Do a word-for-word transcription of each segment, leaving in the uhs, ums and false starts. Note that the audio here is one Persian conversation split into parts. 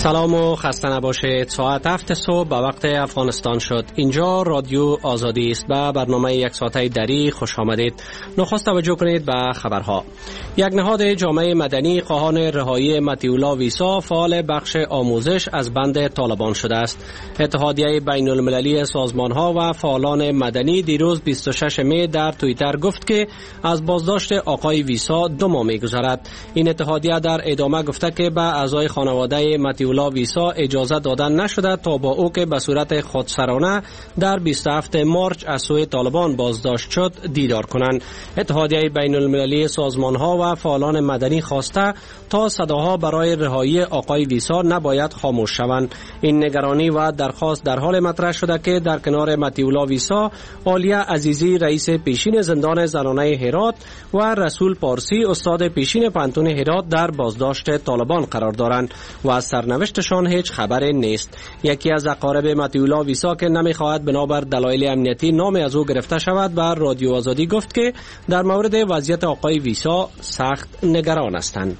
سلام و خسته نباشید. ساعت هفت صبح به وقت افغانستان شد. اینجا رادیو آزادی است. به برنامه یک ساعته دری خوش آمدید. نخست توجه کنید به خبرها. یک نهاد جامعه مدنی خواهان رهایی مطیع ویسا فعال بخش آموزش از بند طالبان شده است. اتحادیه بین المللی سازمانها و فعالان مدنی دیروز بیست و ششم می در توییتر گفت که از بازداشت آقای ویسا دو ماه می‌گذرد. این اتحادیه در ادامه گفته که به اعضای خانواده مطیع ویسا اجازه دادن نشده تا با او که به صورت خودسرانه در بیست و هفتم مارچ از سوی طالبان بازداشت شد دیدار کنند. اتحادیه بین المللی سازمانها و فعالان مدنی خواسته تا صداها برای رهایی آقای ویسا نباید خاموش شوند. این نگرانی و درخواست در حال مطرح شده که در کنار مطیع ویسا، عالیه عزیزی رئیس پیشین زندان زنانه هرات و رسول پارسی استاد پیشین پانتون هرات در بازداشت طالبان قرار دارند و از سرنوشتشان هیچ خبر نیست. یکی از اقارب مطیع ویسا که نمیخواهد بنابر دلایل امنیتی نام از او گرفته شود بر رادیو آزادی گفت که در مورد وضعیت آقای ویسا سخت نگران هستند.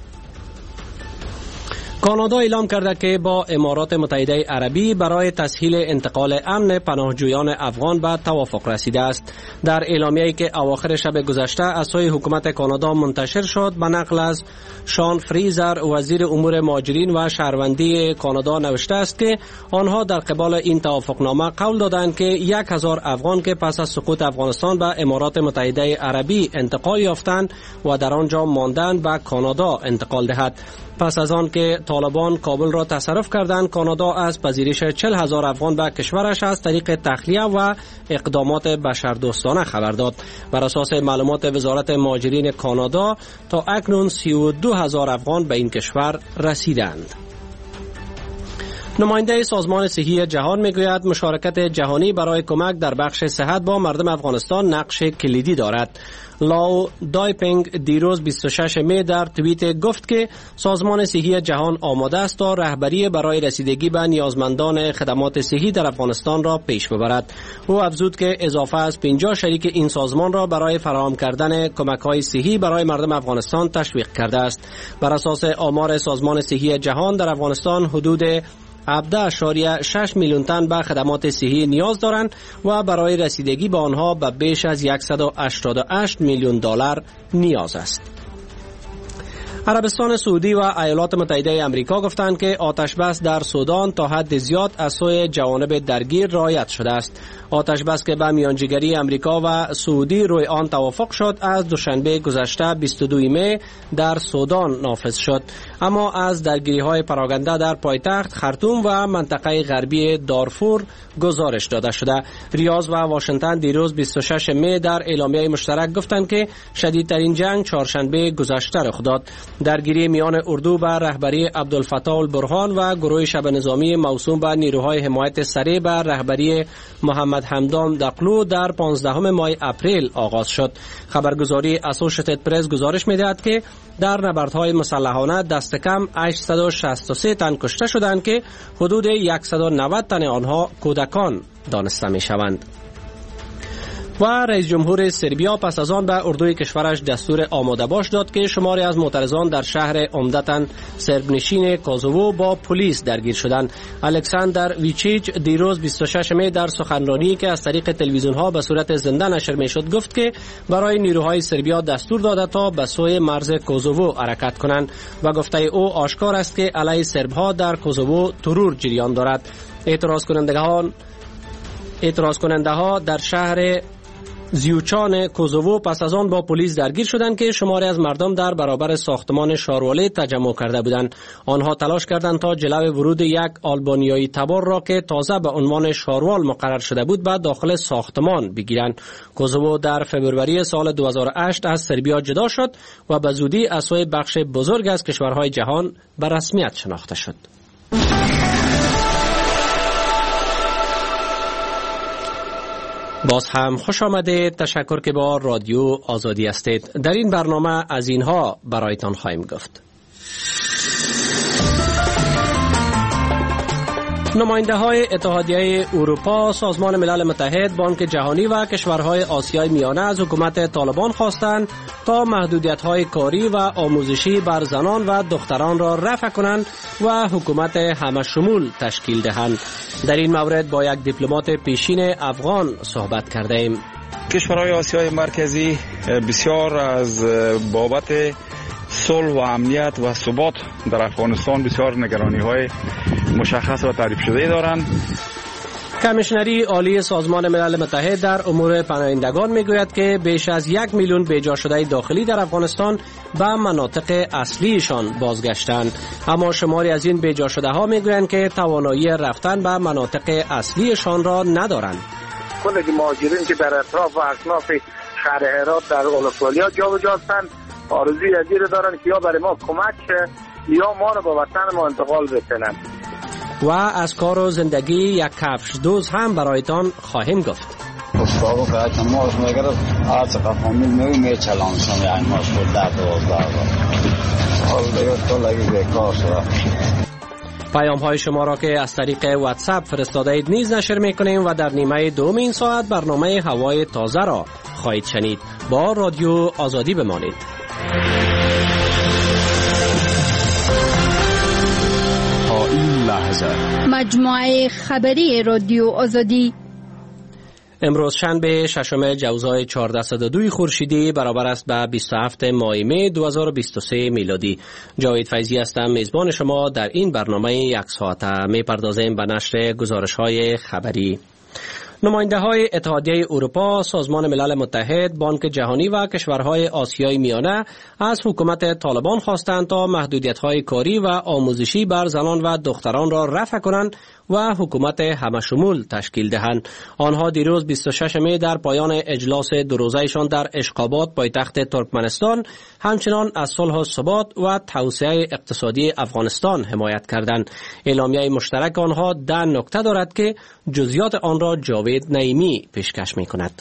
کانادا اعلام کرده که با امارات متحده عربی برای تسهیل انتقال امن پناهجویان افغان به توافق رسیده است. در اعلامیه‌ای که اواخر شب گذشته از سوی حکومت کانادا منتشر شد به نقل از شان فریزر وزیر امور مهاجرین و شهروندی کانادا نوشته است که آنها در قبال این توافقنامه قول دادند که یک هزار افغان که پس از سقوط افغانستان به امارات متحده عربی انتقال یافتند و در آنجا ماندند به کانادا انتقال دهد. پس از آن که طالبان کابل را تصرف کردند، کانادا از پذیرش چهل هزار افغان به کشورش از طریق تخلیه و اقدامات بشردوستانه خبر داد. بر اساس معلومات وزارت مهاجرین کانادا تا اکنون سی و دو هزار افغان به این کشور رسیدند. نماینده سازمان صحی جهان میگوید مشارکت جهانی برای کمک در بخش صحت با مردم افغانستان نقش کلیدی دارد. لاو دایپنگ دیروز بیست و ششم می در توییت گفت که سازمان صحی جهان آماده است تا رهبری برای رسیدگی به نیازمندان خدمات صحی در افغانستان را پیش ببرد. او افزود که اضافه از پنجاه شریک این سازمان را برای فراهم کردن کمک‌های صحی برای مردم افغانستان تشویق کرده است. بر اساس آمار سازمان صحی جهان در افغانستان حدود هفده اشاریه شش میلیون تن به خدمات صحی نیاز دارند و برای رسیدگی به آنها به بیش از صد و هشتاد و هشت میلیون دلار نیاز است. عربستان سعودی و ایالات متحده آمریکا گفتند که آتش بس در سودان تا حد زیاد از سوی جوانب درگیر رعایت شده است. آتش بس که به میانجیگری آمریکا و سعودی روی آن توافق شد از دوشنبه گذشته بیست و دوم می در سودان نافذ شد، اما از درگیری‌های پراکنده در پایتخت خرطوم و منطقه غربی دارفور گزارش داده شده. ریاض و واشنگتن دیروز بیست و ششم می در اعلامیه مشترک گفتند که شدیدترین جنگ چهارشنبه گذشته رخ داد. درگیری میان اردو به رهبری عبدالفتاح البرهان و گروه شبه نظامی موسوم به نیروهای حمایت سریع به رهبری محمد حمدان دقلو در پانزدهم ماه اپریل آغاز شد. خبرگزاری اسوشیتد پرس گزارش می‌دهد که در نبردهای مسلحانه دست کم هشتصد و شصت و سه تن کشته شدند که حدود صد و نود تن آنها کودکان دانسته می‌شوند. و رئیس جمهور سربیا پس از آن به اردوی کشورش دستور آماده باش داد که شماری از معترضان در شهر عمدتاً سربنشین کوزوو با پلیس درگیر شدند. الکساندر ویچیچ دیروز بیست و ششم می در سخنرانی که از طریق تلویزیون ها به صورت زنده نشر می شد گفت که برای نیروهای سربیا دستور داده تا به سوی مرز کوزوو حرکت کنند و گفته او آشکار است که علیه سرب ها در کوزوو ترور جریان دارد. اعتراض کنندگان اعتراض کننده ها در شهر زیوچان کوزوو پس از آن با پلیس درگیر شدند که شماری از مردم در برابر ساختمان شاروالی تجمع کرده بودند. آنها تلاش کردند تا جلو ورود یک آلبانیایی تبار را که تازه به عنوان شاروال مقرر شده بود به داخل ساختمان بگیرند. کوزوو در فبروری سال دو هزار و هشت از سربیا جدا شد و به زودی از سوی بخش بزرگ از کشورهای جهان به رسمیت شناخته شد. باز هم خوش آمدید. تشکر که با رادیو آزادی هستید. در این برنامه از اینها برایتان خواهیم گفت. نماینده های اتحادیه اروپا، سازمان ملل متحد، بانک جهانی و کشورهای آسیای میانه از حکومت طالبان خواستند تا محدودیت های کاری و آموزشی بر زنان و دختران را رفع کنند و حکومت همه شمول تشکیل دهند. در این مورد با یک دیپلمات پیشین افغان صحبت کرده ایم. کشورهای آسیای مرکزی بسیار از بابت صلح و امنیت و ثبات در افغانستان بسیار نگرانی‌های مشخص و تعریف شده دارند. کمیشنری عالی سازمان ملل متحد در امور پناهندگان میگوید که بیش از یک میلیون بیجا شده داخلی در افغانستان به مناطق اصلیشان بازگشتند، اما شماری از این بیجا شده ها میگویند که توانایی رفتن به مناطق اصلیشان را ندارند. کل مهاجرین که در اطراف و اکناف شهر هرات در اولوالیا جابجا هستند آرزوی از این دارند که یا برای ما کمک شه یا ما رو به وطن ما انتقال بکنند. و از کار و زندگی یک کفش دوز هم برایتان خواهیم گفت. استادو که ماش میگرد آج قفامیل میو میچلانشم یعنی ماش بود در دوازده حال دیگه تو لگی بیکار شده. پیام های شما را که از طریق واتساپ فرستاده اید نیز نشر میکنیم و در نیمه دوم این ساعت برنامه هوای تازه را خواهید شنید. با رادیو آزادی بمانید. تا این لحظه مجموعه خبری رادیو آزادی امروز شنبه ششم جوزای چهارصد و دو خورشیدی برابر است به بیست و هفتم ماه می دو هزار و بیست و سه میلادی. جاوید فیضی هستم، میزبان شما در این برنامه یک ساعته. میپردازیم به نشر گزارش های خبری. نماینده های اتحادیه اروپا، سازمان ملل متحد، بانک جهانی و کشورهای آسیای میانه از حکومت طالبان خواستند تا محدودیت های کاری و آموزشی بر زنان و دختران را رفع کنند و حکومت همه شمول تشکیل دهند. آنها دیروز بیست و شش می در پایان اجلاس دو روزه‌شان در اشخابات پایتخت ترکمنستان همچنان از صلح و ثبات و توسعه اقتصادی افغانستان حمایت کردند. اعلامیه مشترک آنها ده نکته دارد که جزئیات آن را جاوید نعیمی پیشکش می‌کند.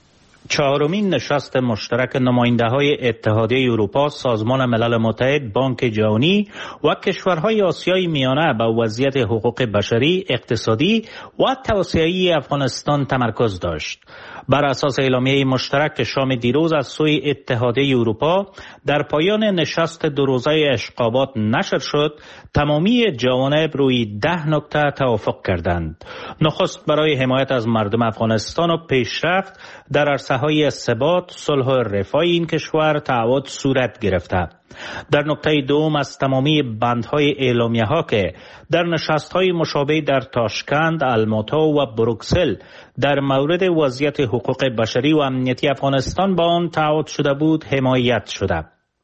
چهارمین نشست مشترک نماینده‌های اتحادیه اروپا، سازمان ملل متحد، بانک جهانی و کشورهای آسیای میانه به وضعیت حقوق بشری، اقتصادی و توسعه‌ای افغانستان تمرکز داشت. بر اساس اعلامیه مشترک شام دیروز از سوی اتحادیه اروپا در پایان نشست دو روزه اشخابات نشر شد، تمامی جوانب روی ده نکته توافق کردند. نخست برای حمایت از مردم افغانستان و پیشرفت در عرصه‌های ثبات، صلح و رفاه این کشور تعهد صورت گرفته. در نکته دوم از تمامی بندهای اعلامیه ها که در نشست های مشابه در تاشکند، الماتا و بروکسل در مورد وضعیت حقوق بشری و امنیتی افغانستان با آن تعهد شده بود حمایت شده.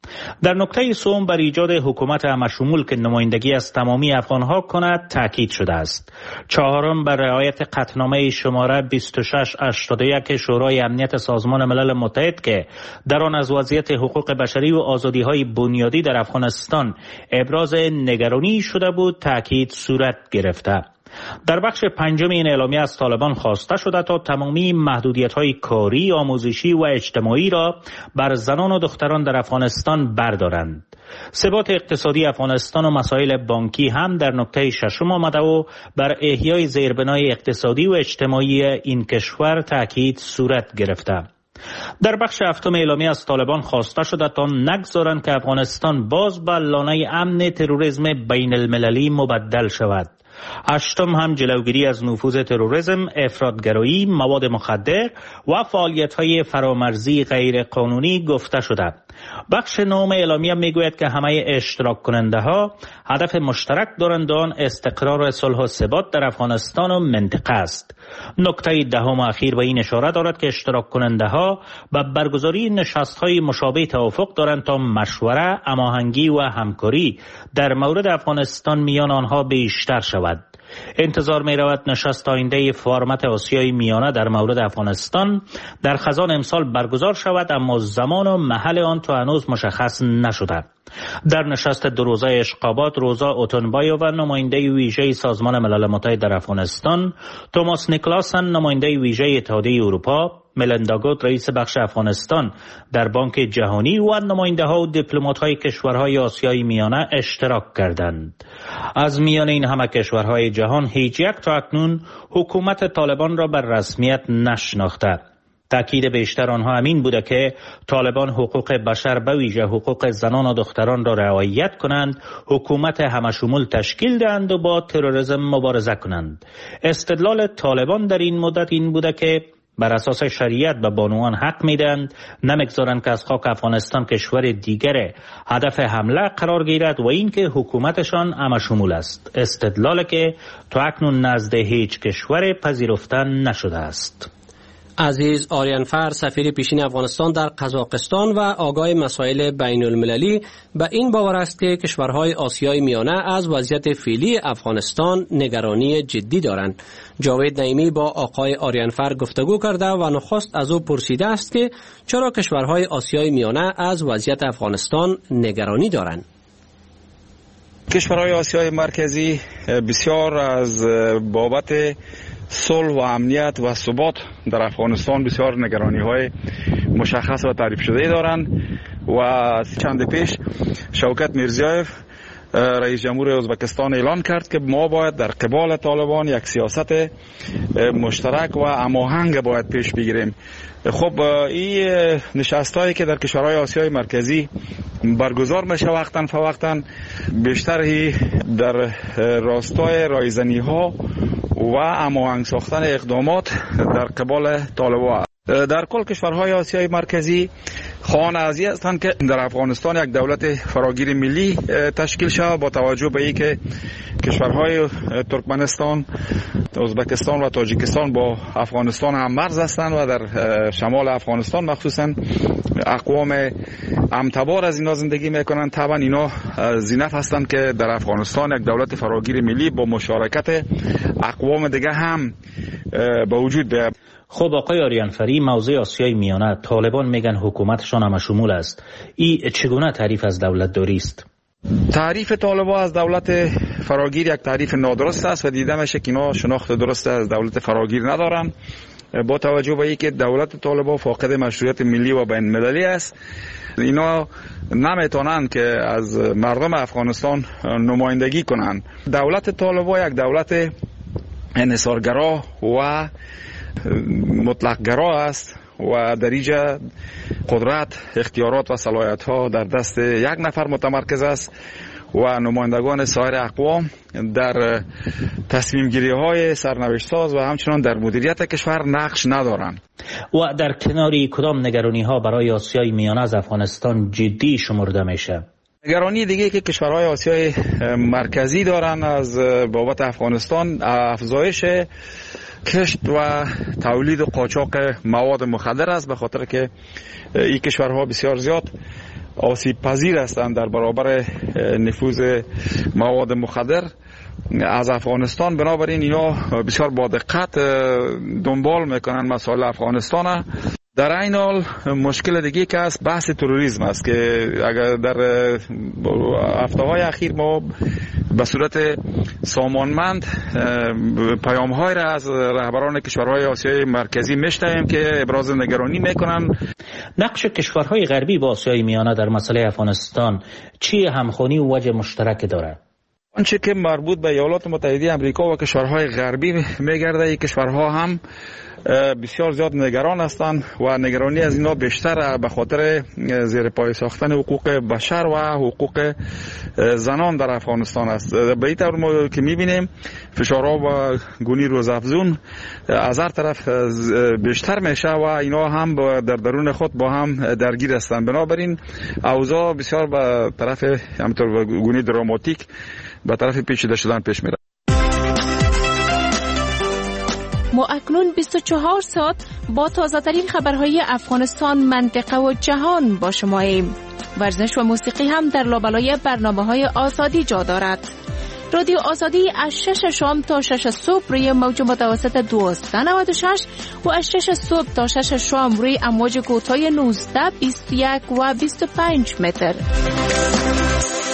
در نکته سوم بر ایجاد حکومت همشمول که نمایندگی از تمامی افغانها کند تاکید شده است. چهارم بر رعایت قطعنامه شماره بیست و شش هشتاد و یک شورای امنیت سازمان ملل متحد که در آن از وضعیت حقوق بشری و آزادی‌های بنیادی در افغانستان ابراز نگرانی شده بود تاکید صورت گرفته. در بخش پنجم این اعلامیه از طالبان خواسته شده تا تمامی محدودیت‌های کاری، آموزشی و اجتماعی را بر زنان و دختران در افغانستان بردارند. ثبات اقتصادی افغانستان و مسائل بانکی هم در نکته ششم آمده و بر احیای زیربنای اقتصادی و اجتماعی این کشور تاکید صورت گرفته. در بخش هفتم اعلامیه از طالبان خواسته شده تا نگذارند که افغانستان باز به لانه امن تروریسم بین المللی مبدل شود. هشتم هم جلوگیری از نفوذ تروریسم، افراطگرایی، مواد مخدر و فعالیت‌های فرامرزی غیر قانونی گفته شده. بخش نهم اعلامیه میگوید که همه اشتراک کننده ها هدف مشترک دارند آن استقرار صلح و ثبات در افغانستان و منطقه است. نکته دهم و اخیر به این اشاره دارد که اشتراک کننده ها به برگزاری نشست‌های مشابه توافق دارند تا مشوره، هماهنگی و همکاری در مورد افغانستان میان آنها بیشتر شود. انتظار می رود نشست آینده فرمت آسیای میانه در مورد افغانستان در خزان امسال برگزار شود، اما زمان و محل آن تا هنوز مشخص نشده. در نشست دو روزه اشخابات، روزا اوتنبایووا نماینده ویژه سازمان ملل متحد در افغانستان، توماس نیکلاسن نماینده ویژه اتحادیه اروپا، ملندا گوت رئیس بخش افغانستان در بانک جهانی و نماینده ها و دیپلمات های کشورهای آسیای میانه اشتراک کردند. از میان این همه کشورهای جهان هیچ یک تا اکنون حکومت طالبان را بر رسمیت نشناخته. تأکید بیشتر آنها همین بوده که طالبان حقوق بشر به ویژه حقوق زنان و دختران را رعایت کنند، حکومت همشمول تشکیل دهند و با تروریسم مبارزه کنند. استدلال طالبان در این مدت این بوده که بر اساس شریعت به بانوان حق میدند، نمیگذارند که از خاک افغانستان کشور دیگر هدف حمله قرار گیرد و اینکه حکومتشان همشمول است. استدلال که تا اکنون نزد هیچ کشور پذیرفته نشده است. عزیز آریانفر سفیر پیشین افغانستان در قزاقستان و آگاه مسائل بین المللی به این باور است که کشورهای آسیای میانه از وضعیت فعلی افغانستان نگرانی جدی دارند. جاوید نعیمی با آقای آریانفر گفتگو کرده و نخست از او پرسیده است که چرا کشورهای آسیای میانه از وضعیت افغانستان نگرانی دارند. کشورهای آسیای مرکزی بسیار از بابت صلح و امنیت و ثبات در افغانستان بسیار نگرانی های مشخص و تعریف شده دارند و چند پیش شوکت میرزیایف رئیس جمهور ازبکستان اعلان کرد که ما باید در قبال طالبان یک سیاست مشترک و هماهنگ باید پیش بگیریم. خب این نشستایی که در کشورهای آسیای مرکزی برگزار میشه وقتاً فوقتاً بیشتر در راستای رایزنی ها و هماهنگ ساختن اقدامات در قبال طالبان. در کل کشورهای آسیای مرکزی خواهان از این هستند که در افغانستان یک دولت فراگیر ملی تشکیل شود با توجه به اینکه کشورهای ترکمنستان، ازبکستان و تاجیکستان با افغانستان هم مرز هستند و در شمال افغانستان مخصوصا اقوام امتبار از اینا زندگی میکنند. طبعا اینا زینف هستند که در افغانستان یک دولت فراگیر ملی با مشارکت اقوام دیگه هم به وجود بیاید. خب آقای آریانفری، موضوع آسیای میانه، طالبان میگن حکومتشان همشمول است. این چگونه تعریف از دولت داری است؟ تعریف طالبان از دولت فراگیر یک تعریف نادرست است و دیده میشه که اینا شناخت درست از دولت فراگیر ندارن. با توجه به اینکه دولت طالبان فاقد مشروعیت ملی و بین المللی است، اینا نمیتونن که از مردم افغانستان نمایندگی کنند. دولت طالبان یک دولت انحصارگرا و مطلق‌گرا است و در اینجا قدرت، اختیارات و صلاحیت ها در دست یک نفر متمرکز است و نمایندگان سایر اقوام در تصمیم گیری های سرنوشت ساز و همچنان در مدیریت کشور نقش ندارند. و در کناری کدام نگرانی ها برای آسیای میانه از افغانستان جدی شمرده میشه؟ نگرانی دیگه که کشورهای آسیای مرکزی دارن از بابت افغانستان افزایش کشت و تولید و قاچاق مواد مخدر است، به خاطر که این کشورها بسیار زیاد آسیب پذیر هستند در برابر نفوذ مواد مخدر از افغانستان. بنابراین اینا بسیار با دقت دنبال میکنن مسائل افغانستان. در این حال مشکل دیگه که است بحث تروریسم است که اگر در هفته‌های اخیر ما به صورت سامانمند پیام‌های را از رهبران کشورهای آسیای مرکزی میشنویم که ابراز نگرانی میکنن. نقش کشورهای غربی با آسیای میانه در مسئله افغانستان چی همخوانی و وجه مشترک داره؟ آنچه که مربوط به ایالات متحده آمریکا و کشورهای غربی میگرده، این کشورها هم بسیار زیاد نگران هستند و نگرانی از اینا بیشتر به خاطر زیر پای ساختن حقوق بشر و حقوق زنان در افغانستان است. به این طور ما که میبینیم فشارها و گونی روزافزون از هر طرف بیشتر میشه و اینا هم در درون خود با هم درگیر هستند. بنابراین اوضاع بسیار به طرف همینطور گونی دراماتیک به طرف پیچیده شدن پیش میره. ما اکنون بیست و چهار ساعت با تازه ترین خبرهای افغانستان، منطقه و جهان با شماییم. ورزش و موسیقی هم در لابلای برنامه های آزادی جا دارد. رادیو آزادی از شش شام تا شش صبح روی موج متوسط دویست و نود و شش و از شش صبح تا شش شام روی امواج کوتاه نوزده، بیست و یک و بیست و پنج متر.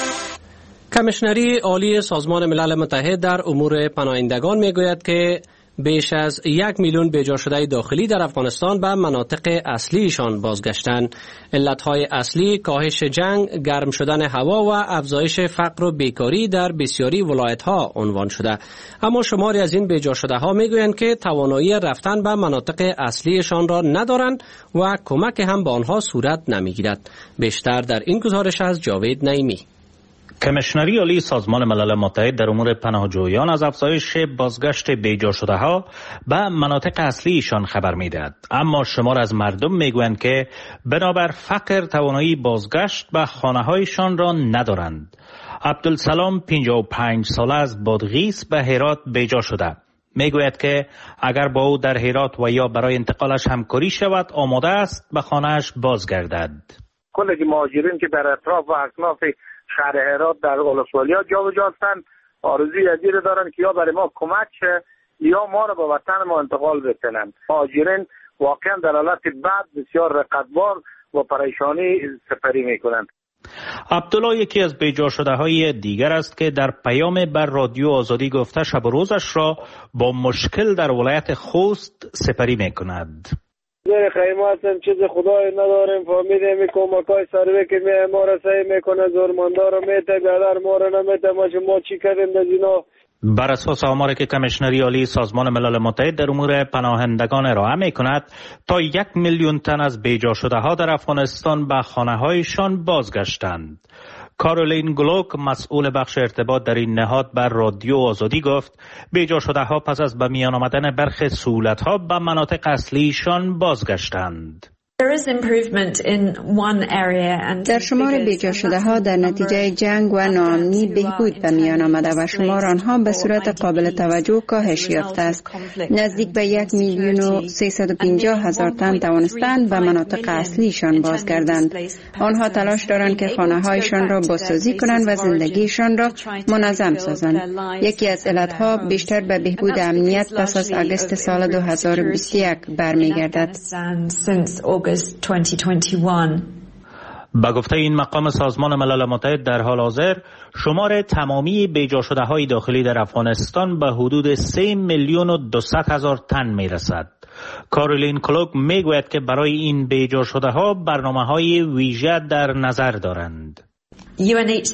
کمیشنری عالی سازمان ملل متحد در امور پناهندگان میگوید که بیش از یک میلیون بیجا شده داخلی در افغانستان به مناطق اصلیشان بازگشتند. علتهای اصلی کاهش جنگ، گرم شدن هوا و افزایش فقر و بیکاری در بسیاری ولایت‌ها عنوان شده. اما شماری از این بیجا شده ها میگویند که توانایی رفتن به مناطق اصلیشان را ندارند و کمک هم به آنها صورت نمیگیرد. بیشتر در این گزارش از جاوید نعیمی. کمیشنری عالی سازمان ملل متحد در امور پناهجویان از افزایش بازگشت بیجا شده ها به مناطق اصلیشان خبر میدهد، اما شمار از مردم میگویند که بنابر فقر توانایی بازگشت به خانه هایشان را ندارند. عبدالسلام پنجاه و پنج ساله از بادغیس به هرات بیجا شده. میگوید که اگر با او در هرات و یا برای انتقالش همکاری شود آماده است به خانهش بازگردد. کل مهاجرین که در اطراف و اکناف شهر هرات در اولوسوالیا جابجا هستند آرزوی از این دارند که یا برای ما کمک شه یا ما را به وطن ما انتقال بکنند. مهاجرین واقعا در حالت بد بسیار رقتبار و پریشانی سپری میکنند. عبدالله یکی از بیجا شده های دیگر است که در پیام بر رادیو آزادی گفته شب و روزش را با مشکل در ولایت خوست سپری میکند. در خیمه هستم، چیز خدای نداریم، فهمیدیم کمکای سروی که می ما را سعی میکنه زورمندار رو میته بیادر ما را نمیته ما ما چی کردیم در اینا. بر اساس آماری که کمیشنری عالی سازمان ملل متحد در امور پناهندگان ارائه میکند تا یک میلیون تن از بیجا شده ها در افغانستان به خانه هایشان بازگشتند. کارولین گلوک مسئول بخش ارتباط در این نهاد بر رادیو آزادی گفت بیجا شده ها پس از به میان آمدن برخی سهولت ها به مناطق اصلیشان بازگشتند. در شمار بیجا شده ها در نتیجه جنگ و ناامنی بهبود به میان آمده و شمار آنها به صورت قابل توجه کاهش یافته است. نزدیک به یک میلیون و سیصد و پنجاه هزار تن توانستند به مناطق اصلیشان بازگردند. آنها تلاش دارند که خانه هایشان را بازسازی کنند و زندگیشان را منظم سازند. یکی از علتها بیشتر به بهبود امنیت پس از آگوست سال دو هزار و بیست و یک برمیگردد. با گفته این مقام سازمان ملل متحد در حال حاضر شمار تمامی بیجا شده های داخلی در افغانستان به حدود سه میلیون و دویست هزار تن می رسد. کارولین کلوک می گوید که برای این بیجا شده ها برنامه های ویژه در نظر دارند. یو ان اچ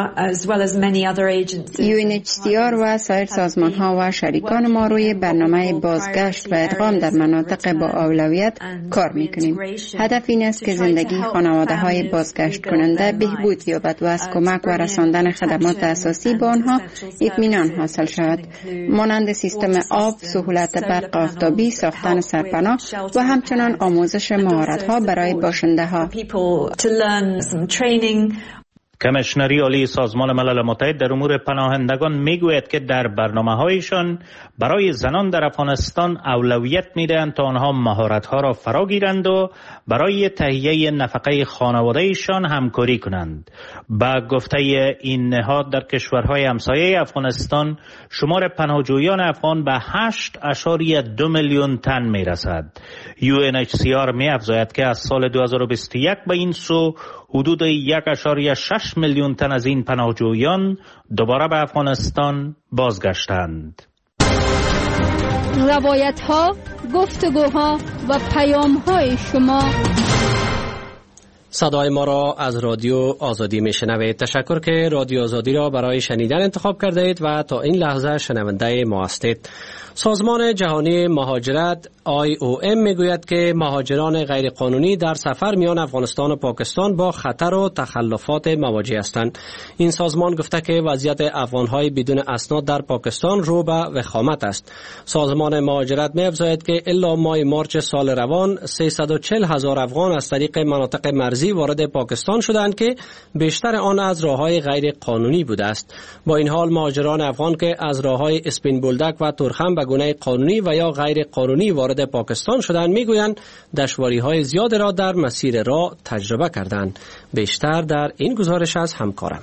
سی آر و سایر سازمان ها و شریکان ما روی برنامه بازگشت و ادغام در مناطق با اولویت کار میکنیم. هدف این است که زندگی خانواده های بازگشت کننده بهبود یابد و از کمک و رساندن خدمات اساسی به آنها اطمینان حاصل شود، مانند سیستم آب، سهولت برق آفتابی، ساختن سرپناه و همچنان آموزش مهارت ها برای باشنده ها. کمیشنری عالی سازمان ملل متحد در امور پناهندگان میگوید که در برنامه‌هایشان برای زنان در افغانستان اولویت میدهند تا آنها مهارت‌ها را فرا گیرند و برای تهیه نفقه خانواده‌شان همکاری کنند. با گفته این نهاد در کشورهای همسایه افغانستان شمار پناهجویان افغان به هشت اشاری دو میلیون تن میرسد. یو ان اچ سی آر می‌افزاید که از سال دو هزار و بیست و یک به این سو حدود یک اشاری شش میلیون تن از این پناهجویان دوباره به افغانستان بازگشتند. روایت ها، گفتگوها و پیام های شما. صدای ما را از رادیو آزادی میشنوید. تشکر که رادیو آزادی را برای شنیدن انتخاب کرده اید و تا این لحظه شنونده ما هستید. سازمان جهانی مهاجرت آی او ام میگوید که مهاجران غیرقانونی در سفر میان افغانستان و پاکستان با خطر و تخلفات مواجه هستند. این سازمان گفته که وضعیت افغانهای بدون اسناد در پاکستان رو به وخامت است. سازمان مهاجرت می‌افزاید که الا ماه مارچ سال روان سیصد و چهل هزار افغان از طریق مناطق مرزی وارد پاکستان شدند که بیشتر آن از راههای غیر قانونی بوده است. با این حال مهاجران افغان که از راههای اسپین بولدک و تورخم به گونه قانونی و یا غیر قانونی وارد پاکستان شدند میگویند دشواری‌های زیاد را در مسیر راه تجربه کردند. بیشتر در این گزارش از همکارم.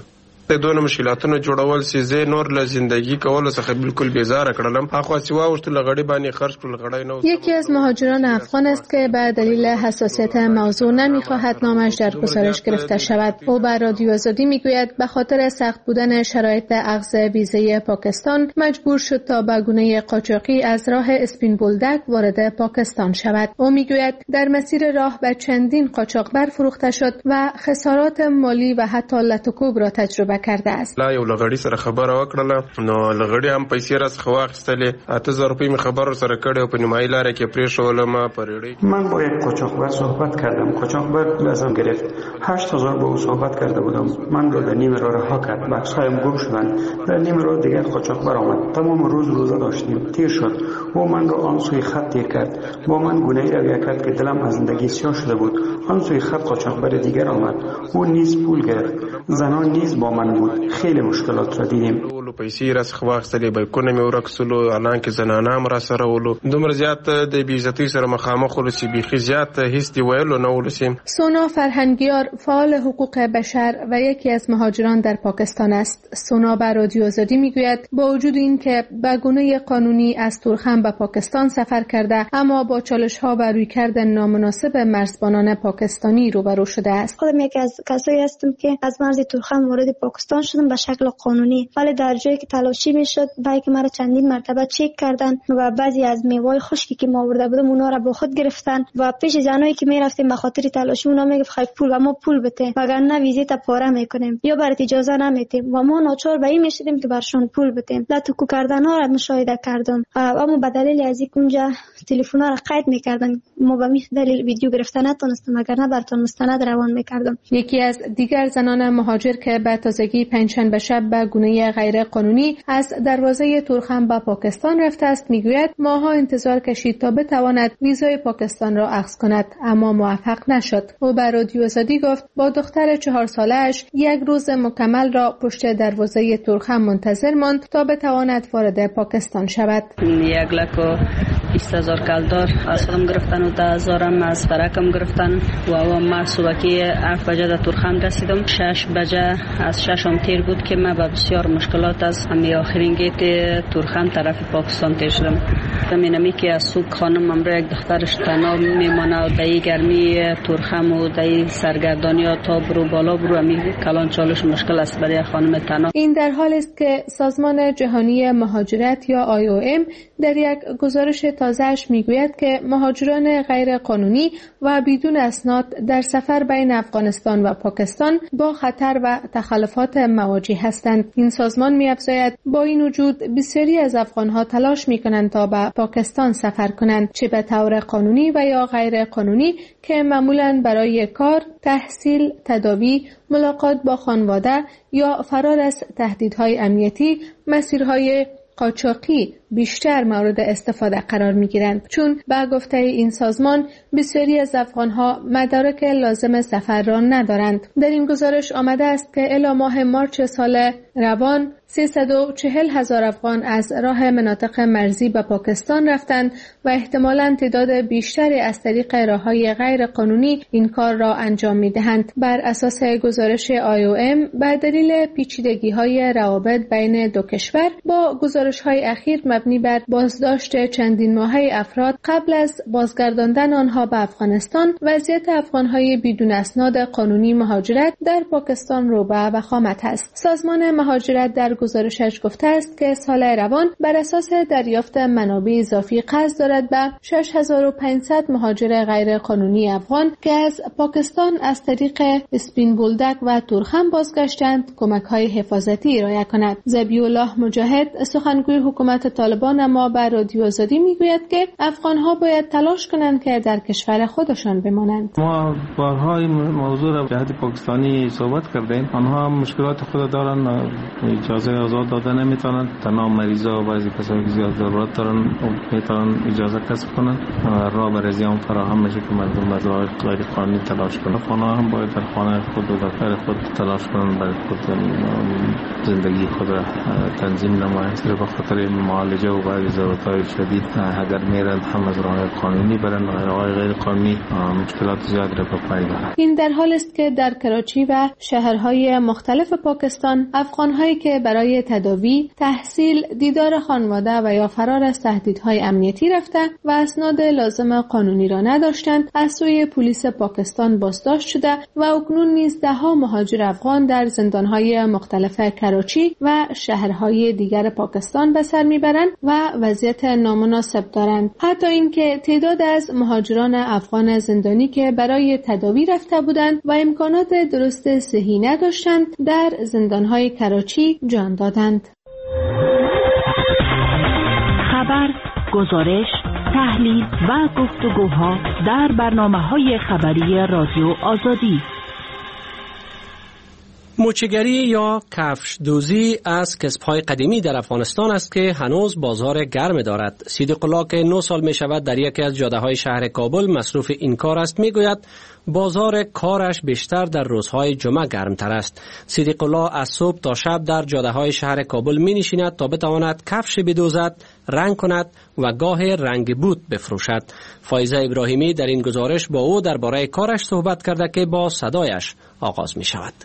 د دونه مشکلاتونو جوړول چې زه نور له زندگی کول څخه بالکل بیزار کړلم. هغه سیوا ورته لغړی باندې خرج کړل غړای نو. یکی از مهاجران افغان است که به دلیل حساسیت موضوع نمیخواهد نامش در گزارش گرفته شود. او به رادیو آزادی میگوید به خاطر سخت بودن شرایط اخذ ویزه پاکستان مجبور شد تا به گونه قاچاقی از راه اسپین بولدک وارد پاکستان شود. او میگوید در مسیر راه به چندین قاچاقبر فروخته شد و خسارات مالی و حتی لطکوب را تجربه کرده است. لا یو لغړی سره خبره وکړه نو لغړی هم پیسې راس خواخستلې اته زره روپۍ می خبر سره کړې او په نیمایي لار کې پرې شول ما پرېړې. من با یک قاچاقبر صحبت کردم. قاچاقبر لازم گرفت. هشت هزار با او صحبت کرده بودم. من را در نیم راه رها کرد. بکس‌هایم گم شدند. در نیم راه دیگر قاچاقبر آمد. تمام روز روزه داشتیم. تیر شد. او من را آن سوی خط تیر کرد. با من گونه‌ای رویه کرد که دلم از زندگی سیاه شده بود. آن سوی خط قاچاقبر دیگر آمد. او نیز پول گرفت. زنان نیز با من بود. خیلی مشکلات را دیدیم. پیسې راس خواخستلې بایکونه مې ورکسلو الان کې زنانه هم را سره ولو دومره زیات د بې عزتۍ سره مخامخ ولو چې بیخي زیات هیڅ دی ویلو نه ولسیم. سونا فرهنگیار فعال حقوق بشر و یکی از مهاجران در پاکستان است. سونا به رادیو آزادی میگوید با وجود این که به گونه قانونی از تورخم به پاکستان سفر کرده اما با چالش‌ها و رویکرد نامناسب مرزبانان پاکستانی روبرو شده است. خودم یکی از کسایی هستم که از مرز تورخم وارد پاکستان شدم به شکل قانونی، ولی در جایی که تلاشی میشد بایک مرا چندین مرتبه چک کردن و بعضی از میوه‌های خشکی که ما آورده بودم اونا را با خود گرفتن و پیش زنایی که میرفتیم به خاطر تلاشی اونا میگفت خیلی پول و ما پول بده وگرنه ویزیت پاره میکنیم یا برات اجازه نمیدیم و ما ناچار به این میشدیم که برشون پول بدیم. لطکو کردن ها را مشاهده کردم اما به دلیل از اینکه اونجا تلفن‌ها را قید میکردن ما به همین دلیل ویدیو گرفتن نتونستم وگرنه براتون مستند روان میکردم. یکی از دیگر زنان مهاجر که به تازگی پنجشنبه شب به گونه غیر قانونی از دروازه تورخم به پاکستان رفته است میگوید ماها انتظار کشید تا بتواند ویزای پاکستان را اخذ کند اما موفق نشد. او به رادیو آزادی گفت با دختر چهار ساله‌اش یک روز مکمل را پشت دروازه تورخم منتظر ماند تا بتواند وارد پاکستان شود. یک لک و بیست هزار کلدار از خودم گرفتن و ده هزارم از فرکم گرفتن و ما صبحی هفت بجه در تورخم رسیدم. شش بجه از ششم تیر بود که من با بسیار مشکلات از همی آخرین گیت تورخم طرف پاکستان تیر شدم. همینمی که از سوق خانم امرو یک دخترش تنها میمانه و دایی گرمی تورخم و دایی سرگردانی ها تا برو بالا برو همی کلان چالش مشکل است برای خانم تنها. این در حال است که سازمان جهانی مهاجرت یا آی او ام در یک گزارش تازه‌اش میگوید که مهاجران غیر قانونی و بدون اسناد در سفر بین افغانستان و پاکستان با خطر و تخلفات مواجه هستند. این سازمان می‌افزاید با این وجود بسیاری از افغان‌ها تلاش می‌کنند تا به پاکستان سفر کنند، چه به طور قانونی و یا غیر قانونی که معمولاً برای کار، تحصیل، تداوی، ملاقات با خانواده یا فرار از تهدیدهای امنیتی، مسیرهای قاچاقی بیشتر مورد استفاده قرار می‌گیرند، چون به گفته این سازمان بسیاری از افغان‌ها مدارک لازم سفر را ندارند. در این گزارش آمده است که الی ماه مارچ سال روان سیصد و چهل هزار افغان از راه مناطق مرزی به پاکستان رفتند و احتمالاً تعداد بیشتری از طریق راه‌های غیر قانونی این کار را انجام می‌دهند. بر اساس گزارش آی او ام به دلیل پیچیدگی‌های روابط بین دو کشور با گزارش‌های اخیر مبنی بر بازداشت چندین ماهه افراد قبل از بازگرداندن آنها به افغانستان، وضعیت افغان‌های بدون اسناد قانونی مهاجرت در پاکستان رو به وخامت است. سازمان مهاجرت در گزارشش گفته است که سال روان بر اساس دریافت منابع اضافی قصد دارد به شش هزار و پانصد مهاجر غیر قانونی افغان که از پاکستان از طریق اسپین بولدک و تورخم بازگشتند کمک‌های حفاظتی ارائه کند. ذبیح‌الله مجاهد سخنگوی حکومت طالبان اما به رادیو آزادی میگوید که افغان‌ها باید تلاش کنند که در کشور خودشان بمانند. ما بارها این موضوع را جهت پاکستانی صحبت کردیم. آنها مشکلات خود دارند، اجازه آزاد داده نمیتونن. تنها مریضا و بعضی کسایی که زیاد ضرورت دارن میتونن اجازه کسب کنن. راه برای آن فراهم میشه که مردم از راه غیر قانونی تلاش کنن. آنها هم باید در خانه خود و دفتر خود تلاش کنن برای خود زندگی خود را تنظیم نمایند. صرف به خاطر مال معالجه و بعضی ضرورت‌های شدید اگر میرن هم از راه قانونی برن راه غیر قانونی مشکلات زیاد را به پای دارند. این در حال است که در کراچی و شهرهای مختلف پاکستان افغان‌هایی که برای تداوی، تحصیل، دیدار خانواده و یا فرار از تهدیدهای امنیتی رفته و اسناد لازم قانونی را نداشتند از سوی پلیس پاکستان بازداشت شده و اکنون نیز ده‌ها مهاجر افغان در زندان‌های مختلف کراچی و شهرهای دیگر پاکستان به سر میبرند و وضعیت نامناسب دارند. حتی اینکه تعداد از مهاجران افغان زندانی که برای تداوی رفته بودند و امکانات درست صحی نداشتند در زندان‌های کراچی جان دادند. خبر، گزارش، تحلیل و گفتگوها در برنامه‌های خبری رادیو آزادی. موچگری یا کفش دوزی از کسب‌های قدیمی در افغانستان است که هنوز بازار گرم دارد. صدیق الله که نه سال می شود در یکی از جاده‌های شهر کابل مصروف این کار است میگوید بازار کارش بیشتر در روزهای جمعه گرمتر است. صدیق الله از صبح تا شب در جاده‌های شهر کابل می نشیند تا بتواند کفش بدوزد، رنگ کند و گاه رنگ بود بفروشد. فایزه ابراهیمی در این گزارش با او درباره کارش صحبت کرده که با صدایش آغاز می شود.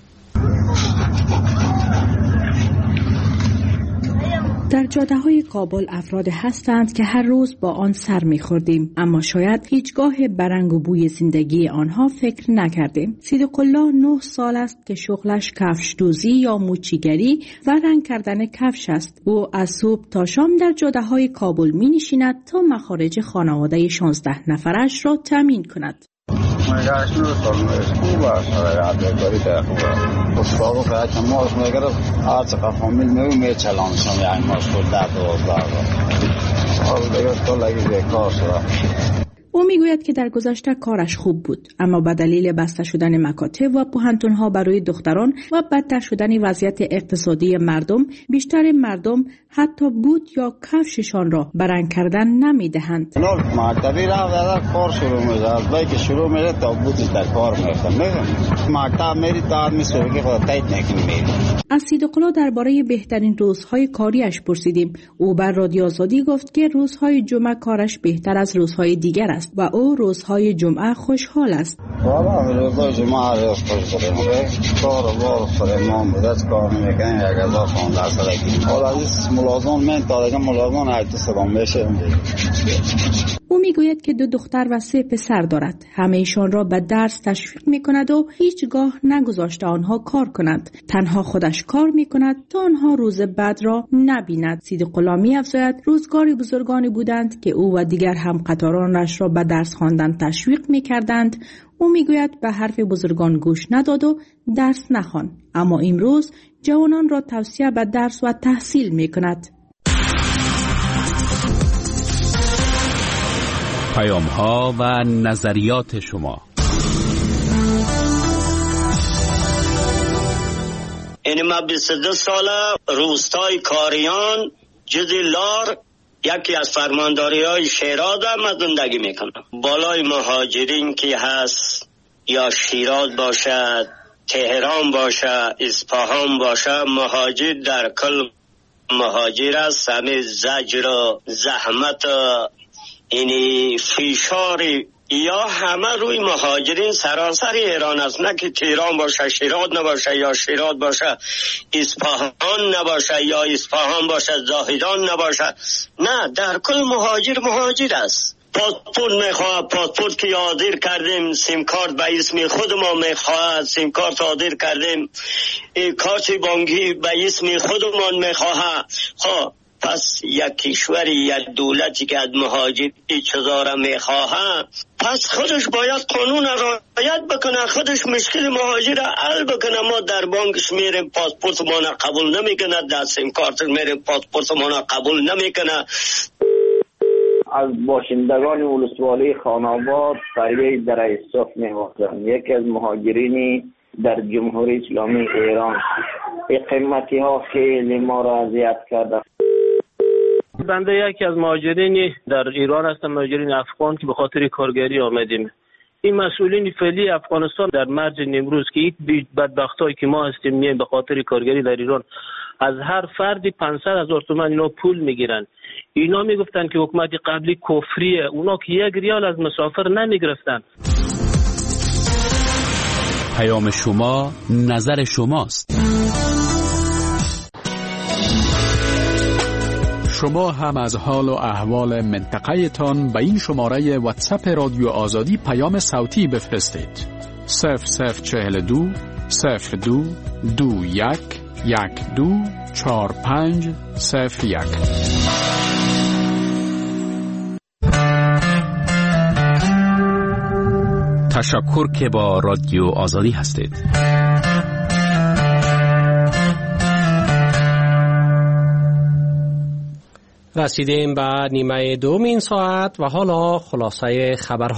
در جاده‌های کابل افراد هستند که هر روز با آن سر می‌خوردیم، اما شاید هیچگاه به رنگ و بوی زندگی آنها فکر نکردیم. صدیق الله نه سال است که شغلش کفش دوزی یا موچیگری و رنگ کردن کفش است. او از صبح تا شام در جاده‌های کابل می‌نشیند تا مخارج خانواده شانزده نفرش را تامین کند. مجاشنو سالمه خوب است راه داری تا خوب استادو که ما میگه آج کا فامیل میو می چلانشم یعنی ما خود داد و حال دیگه تو لگی بیکار شد. او میگوید که در گذشته کارش خوب بود، اما به دلیل بسته شدن مکاتب و پوهنتون‌ها برای دختران و بدتر شدن وضعیت اقتصادی مردم، بیشتر مردم حتی بود یا کفششان را برنگ کردن نمیدهند. نه مکتبی راه داره کار شروع میشه، از وقتی که شروع میشه تا بود در کار میفتن. نه مکتب میری تا آدمی سرگی خود تایید نکنی میری. از صدیق الله درباره بهترین روزهای کاریش پرسیدیم. او بر رادیو آزادی گفت که روزهای جمعه کارش بهتر از روزهای دیگر است و او روزهای جمعه خوشحال است. والا روزهای جمعه روز خوشحال است. کار بار فرمان بود، کار میکنیم یک هزار پانزده سالگی. حالا از ملازم من تا دیگه ملازم هایت سلام بشه. او میگوید که دو دختر و سه پسر دارد. همه ایشان را به درس تشویق میکند و هیچگاه نگذاشته آنها کار کنند. تنها خودش کار میکند تا آنها روز بعد را نبیند. صدیق الله می‌افزاید روزگاری بزرگانی بودند که او و دیگر همقطارانش را به درس خواندن تشویق میکردند. او میگوید به حرف بزرگان گوش نداد و درس نخوان، اما امروز جوانان را توصیه به درس و تحصیل میکند. پیام ها و نظریات شما. این ما بیست و دو ساله روستای کاریان جزی لار یکی از فرمانداری های شیراز هم زندگی میکنم. بالای مهاجرین که هست یا شیراز باشد، تهران باشد، اصفهان باشد، مهاجر در کل مهاجر است. همه زجر و زحمت اینی فشاری یا همه روی مهاجرین سراسر ایران است، نه که تهران باشه شیراز نباشه یا شیراز باشه اصفهان نباشه یا اصفهان باشه زاهدان نباشه، نه در کل مهاجر مهاجر است. پاسپورت میخواد، پاسپورت که حاضر کردیم، سیم کارت به اسم خود ما میخواد، سیم کارت حاضر کردیم، کارت بانکی به اسم خودمان میخواد. خب پس یک کشوری یک دولتی که از مهاجر چیزا را میخواهد، پس خودش باید قانون را رعایت بکنه، خودش مشکل مهاجر را حل بکنه. ما در بانکش میریم پاسپورت ما را قبول نمیکنه، در سیم کارت میریم پاسپورت ما را قبول نمیکنه. از باشندگان ولسوالی خان‌آباد فریاد در ایستاف می‌وازم، یکی از مهاجرینی در جمهوری اسلامی ایران. این قیمتی ها خیلی ما را اذیت کرده. بنده یکی از مهاجرین در ایران هستم، مهاجرین افغان که به خاطر کارگری آمدیم. این مسئولین فعلی افغانستان در مرج نیمروز که این بدبختایی که ما هستیم میایم به خاطر کارگری در ایران از هر فردی پانصد هزار تومان اینا پول میگیرن. اینا میگفتن که حکومت قبلی کفریه، اونا که یک ریال از مسافر نمیگرفتن. پیام شما نظر شماست. شما هم از حال و احوال منطقه تان به این شماره واتساپ رادیو آزادی پیام صوتی بفرستید. صفر صفر چهل دو صفر دو دو یک یک دو چهار پنج صفر یک. تشکر که با رادیو آزادی هستید. رسیدیم به نیمه دوم این ساعت و حالا خلاصه خبر